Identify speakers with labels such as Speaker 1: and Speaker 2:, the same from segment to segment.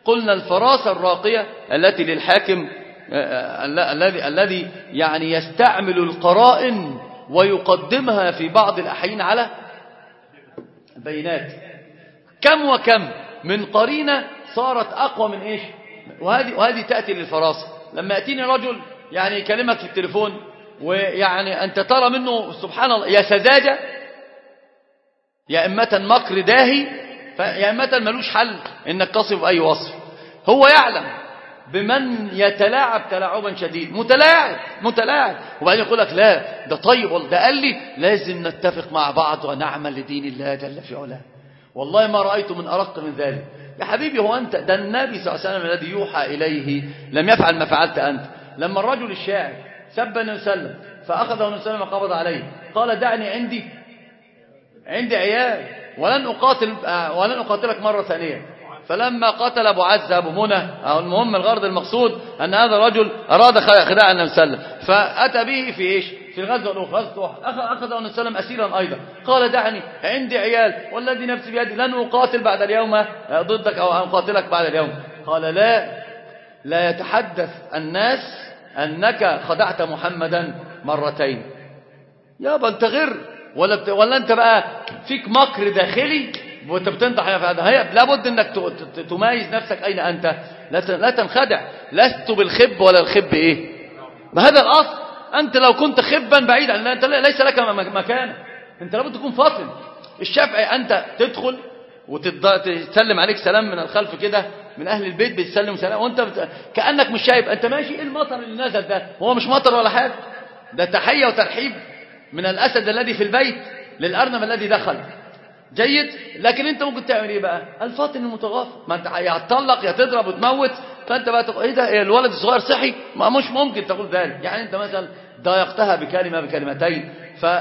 Speaker 1: قلنا الفراسة الراقية التي للحاكم الذي يعني يستعمل القرائن ويقدمها في بعض الأحيان على البينات. كم وكم من قرينة صارت أقوى من إيش؟ وهذه تأتي للفراسة. لما يأتيني رجل يعني يكلمك في التليفون ويعني أنت ترى منه سبحان الله يا سذاجة يا إمة مكر داهي يا إمة ملوش حل إنك تصف أي وصف. هو يعلم بمن يتلاعب تلاعبا شديد، متلاعب وبعدين يقول لك لا ده طيب والله ده قال لي لازم نتفق مع بعض ونعمل لدين الله جل في علاه. والله ما رأيت من أرق من ذلك. يا حبيبي هو أنت ده النبي صلى الله عليه وسلم الذي يوحى إليه لم يفعل ما فعلت أنت. لما الرجل الشاعر سب النبي صلى الله عليه وسلم فأخذه النبي صلى الله عليه وسلم وقبض عليه قال دعني عندي عيال ولن أقاتلك مرة ثانية. فلما قتل أبو عزة أبو منى أو المهم الغرض المقصود أن هذا الرجل أراد خداع النبي صلى الله عليه وسلم فأتى به في إيش؟ في الغزوة الأخرى أخذ النبي صلى الله عليه وسلم أسيرا أيضا. قال دعني عندي عيال والذي نفسي بيدي لن أقاتل بعد اليوم ضدك أو أقاتلك بعد اليوم. قال لا يتحدث الناس أنك خدعت محمدا مرتين. يابا أنت غير ولا أنت بقى فيك مكر داخلي وانت بتنطح في هذا. لابد انك تميز نفسك اين انت. لا تنخدع. لست بالخب ولا الخب ايه بهذا الاصل. انت لو كنت خبا بعيدا انت ليس لك مكان. انت لابد تكون فاطن. الشافعي انت تدخل وتسلم عليك سلام من الخلف كده من اهل البيت بتسلم سلام وانت كانك مش شايف انت ماشي. ايه المطر اللي نزل ده؟ هو مش مطر ولا حاجه، ده تحيه وترحيب من الاسد الذي في البيت للارنب الذي دخل. جيد. لكن انت ممكن تعمل ايه بقى؟ الفاطن المتغافل. ما انت يا هتطلق يا تضرب وتموت. فانت بقى تقول ايه ده؟ إيه الولد الصغير صحي؟ ما مش ممكن تقول ذلك. يعني انت مثلا ضايقتها بكلمتين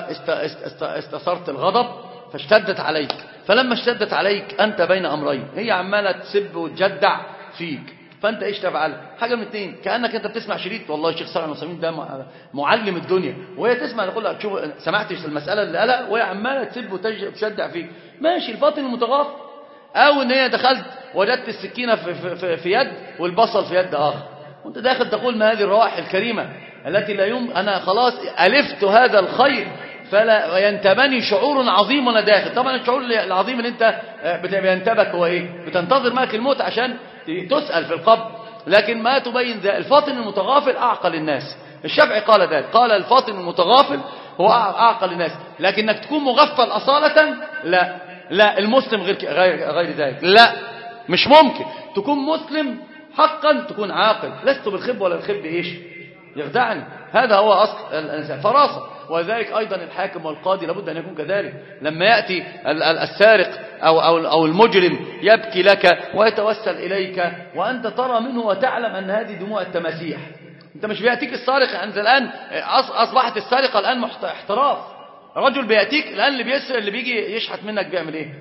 Speaker 1: فاستثرت الغضب فاشتدت عليك. فلما اشتدت عليك انت بين امرين، هي عماله تسب وتجدع فيك، فانت ايش تفعل؟ حاجه من اثنين، كانك انت بتسمع شريط والله الشيخ صالح المسلمين ده معلم الدنيا وهي تسمع تقول لك شوف سمعتش المساله اللي قالها وهي عماله تسب وتشدع فيك. ماشي الباطن المتغافل. او ان هي دخلت وجدت السكينه في يد والبصل في يد اخر وانت داخل تقول ما هذه الروائح الكريمه التي لا انا خلاص الفت هذا الخير فلا ينتبني شعور عظيم وانا داخل. طبعا الشعور العظيم اللي انت بينتبك هو ايه؟ بتنتظر معك الموت عشان تسأل في القبر. لكن ما تبين ذلك. الفاطن المتغافل أعقل الناس. الشافعي قال ذلك، قال الفاطن المتغافل هو أعقل الناس. لكنك تكون مغفل أصالة لا المسلم غير ذلك. لا مش ممكن تكون مسلم حقا تكون عاقل. لست بالخب ولا الخب ايش يخدعني. هذا هو أصل الإنسان فراسة. وذلك أيضا الحاكم والقاضي لابد أن يكون كذلك. لما يأتي السارق أو المجرم يبكي لك ويتوسل إليك وأنت ترى منه وتعلم أن هذه دموع التماسيح. أنت مش بيأتيك السارق. أنت الآن أصبحت السارقة الآن احتراف. رجل بيأتيك الآن اللي بيجي يشحت منك بيعمل إيه؟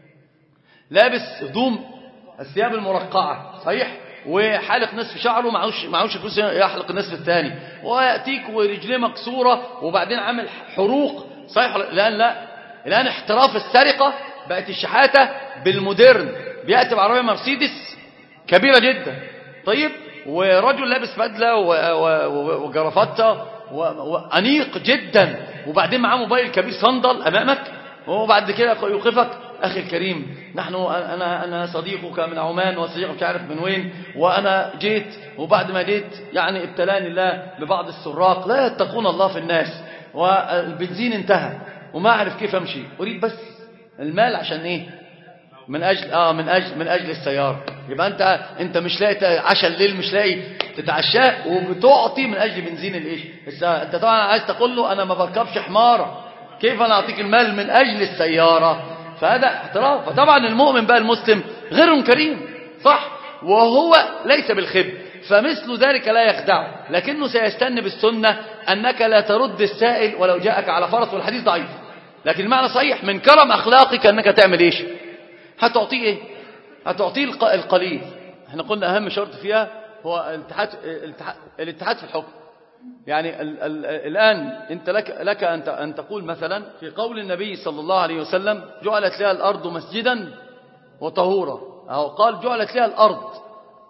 Speaker 1: لابس هدوم الثياب المرقعة صحيح وحالق نصف شعره معهوش فلوس يحلق النصف الثاني ويأتيك ورجليه مكسورة وبعدين عامل حروق صحيح. الآن احتراف السرقة بقت الشحاتة بالمودرن. بيأتي بعربية مرسيدس كبيرة جدا طيب ورجل لابس بدلة وجرافطة وأنيق جدا وبعدين معاه موبايل كبير صندل أمامك وبعد كده يوقفك أخي الكريم أنا صديقك من عمان وصديقك مش عارف من وين وأنا جيت وبعد ما جيت يعني ابتلاني الله ببعض السراق لا يتقون الله في الناس والبنزين انتهى وما أعرف كيف أمشي أريد بس المال عشان إيه من أجل السيارة. يبقى أنت مش لاقي عشاء الليل مش لاقي تتعشاه وبتعطي من أجل بنزين الإيش. أنت طبعا عايز تقول له أنا ما بركبش حمارة كيف أنا أعطيك المال من أجل السيارة. فهذا احتراف. فطبعا المؤمن بقى المسلم غير كريم صح وهو ليس بالخب فمثل ذلك لا يخدعه لكنه سيستن بالسنة أنك لا ترد السائل ولو جاءك على فرس والحديث ضعيف. لكن المعنى صحيح من كرم أخلاقك أنك تعمل إيش هتعطيه إيه هتعطيه القليل. احنا قلنا أهم شرط فيها هو الاتحاد في الحكم. يعني الآن أنت لك أن تقول مثلا في قول النبي صلى الله عليه وسلم جعلت لها الأرض مسجدا وطهورا أو قال جعلت لها الأرض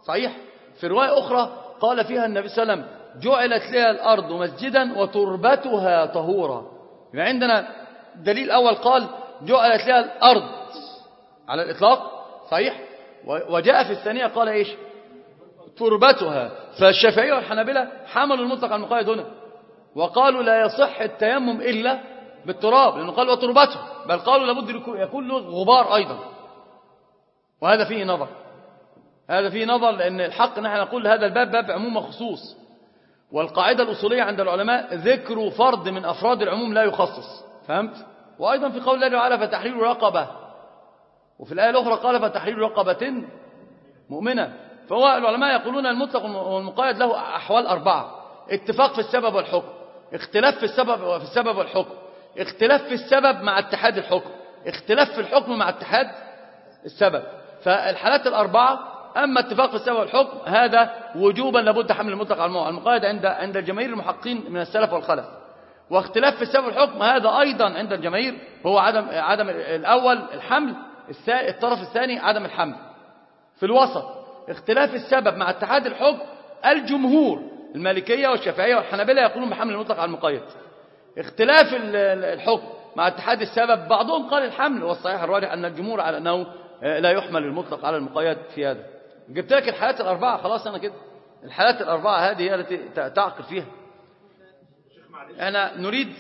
Speaker 1: صحيح. في رواية أخرى قال فيها النبي صلى الله عليه وسلم جعلت لها الأرض مسجدا وتربتها طهورا. يبقى عندنا دليل أول قال جعلت لها الأرض على الإطلاق، صحيح. وجاء في الثانية قال إيش؟ تربتها. فالشافعية والحنابلة حملوا المطلق على المقيد هنا، وقالوا لا يصح التيمم إلا بالتراب، لأنه قال وتربته، بل قالوا لابد يكون له غبار أيضا. وهذا فيه نظر، هذا فيه نظر، لأن الحق نحن نقول هذا الباب باب عموم وخصوص، والقاعدة الأصولية عند العلماء ذكر فرد من أفراد العموم لا يخصص. فهمت؟ وأيضا في قول الله تعالى فتحرير رقبة، وفي الآية الأخرى قال فتحرير رقبة مؤمنة. فهو العلماء يقولون المطلق والمقيد له أحوال 4: اتفاق في السبب والحكم، اختلاف في السبب والحكم، اختلاف في السبب مع اتحاد الحكم، اختلاف في الحكم مع اتحاد السبب. فالحالات 4: أما اتفاق في السبب والحكم هذا وجوبا لابد حمل المطلق على المقيد عند الجماهير المحققين من السلف والخلف. واختلاف في السبب والحكم هذا أيضا عند الجماهير هو عدم الأول الحمل، الطرف الثاني عدم الحمل. في الوسط اختلاف السبب مع اتحاد الحكم، الجمهور المالكية والشافعية والحنابلة يقولون بحمل المطلق على المقيد. اختلاف الحكم مع اتحاد السبب بعضهم قال الحمل، والصحيح الراجح أن الجمهور على أنه لا يحمل المطلق على المقيد في هذا. جبت لك الحالات 4 خلاص. أنا كده الحالات 4 هذه هي التي تعقل فيها. أنا نريد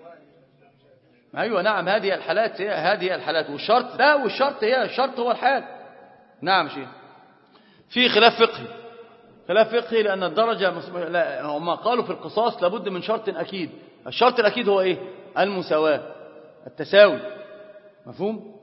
Speaker 1: أيوة نعم، هذه الحالات والشرط لا، الشرط هو الحال. نعم شيء في خلاف فقهي لأن الدرجة لا، هم قالوا في القصاص لابد من شرط أكيد. الشرط الأكيد هو إيه؟ المساواة، التساوي. مفهوم؟